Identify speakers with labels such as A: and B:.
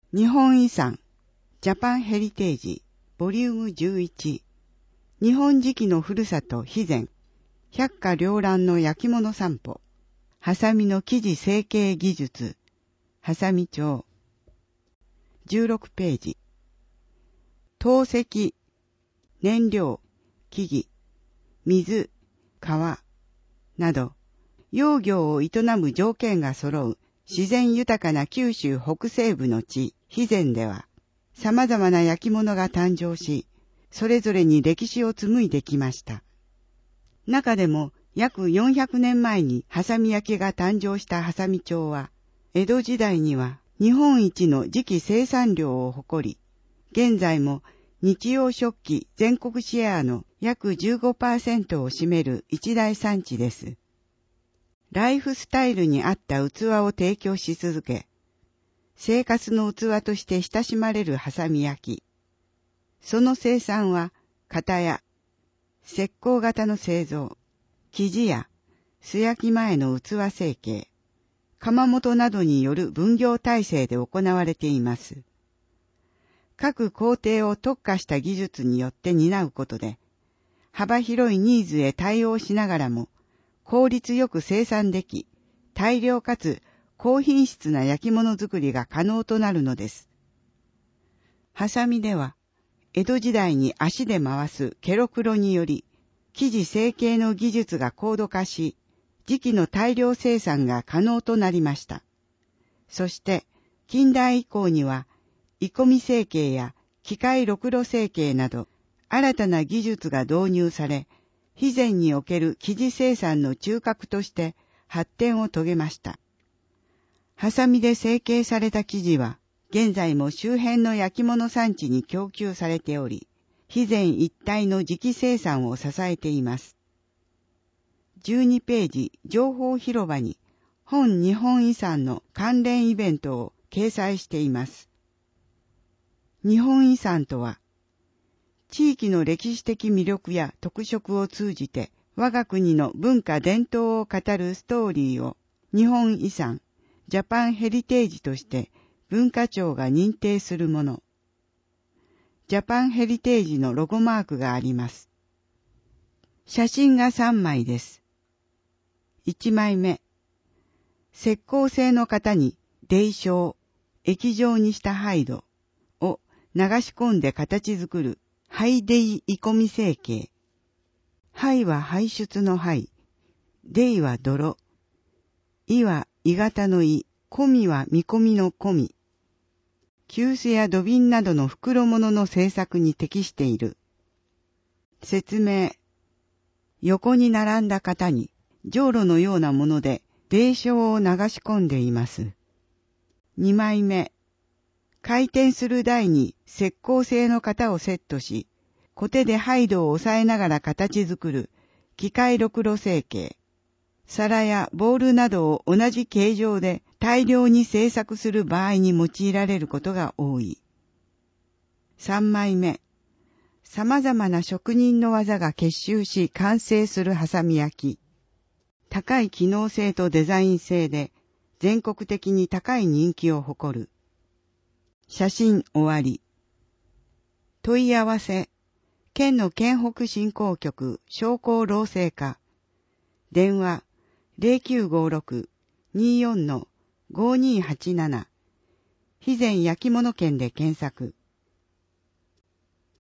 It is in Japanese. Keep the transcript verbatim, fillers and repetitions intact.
A: 日本遺産ジャパンヘリテージボリュームじゅういち日本磁器のふるさと肥前百花繚乱の焼き物散歩ハサミの生地成形技術ハサミ帳じゅうろくページ陶石燃料木々水川など養業を営む条件が揃う自然豊かな九州北西部の地、肥前では、様々な焼き物が誕生し、それぞれに歴史を紡いできました。中でも、約よんひゃくねんまえにハサミ焼きが誕生したハサミ町は、江戸時代には日本一の磁器生産量を誇り、現在も日用食器全国シェアの約 じゅうごパーセント を占める一大産地です。ライフスタイルに合った器を提供し続け、生活の器として親しまれるハサミ焼き。その生産は、型や、石膏型の製造、生地や、素焼き前の器成形、窯元などによる分業体制で行われています。各工程を特化した技術によって担うことで、幅広いニーズへ対応しながらも、効率よく生産でき、大量かつ高品質な焼き物作りが可能となるのです。ハサミでは、江戸時代に足で回すケロクロにより、生地成形の技術が高度化し、磁器の大量生産が可能となりました。そして、近代以降には、鋳込み成形や機械ろくろ成形など、新たな技術が導入され、肥前における生地生産の中核として発展を遂げました。ハサミで成形された生地は、現在も周辺の焼き物産地に供給されており、肥前一帯の磁器生産を支えています。じゅうにページ情報広場に本日本遺産の関連イベントを掲載しています。日本遺産とは、地域の歴史的魅力や特色を通じて我が国の文化伝統を語るストーリーを日本遺産、ジャパンヘリテージとして文化庁が認定するもの。ジャパンヘリテージのロゴマークがあります。写真がさんまいです。いちまいめ。石膏製の型に泥漿、液状にした灰土を流し込んで形作る灰泥鋳込み成形。灰は排出の灰。泥は泥。鋳は鋳型の鋳。込みは見込みの込み。急須や土瓶などの袋物の製作に適している。説明。横に並んだ型に、じょうろのようなもので泥漿を流し込んでいます。にまいめ。回転する台に石膏製の型をセットし、コテで灰土を押さえながら形作る機械ろくろ成形。皿やボールなどを同じ形状で大量に製作する場合に用いられることが多い。さんまいめ。様々な職人の技が結集し完成するハサミ焼き。高い機能性とデザイン性で全国的に高い人気を誇る。写真終わり。問い合わせ。県の県北振興局商工労政課。電話 ゼロきゅうごろく にーよん ごにーはちなな。肥前焼き物県で検索。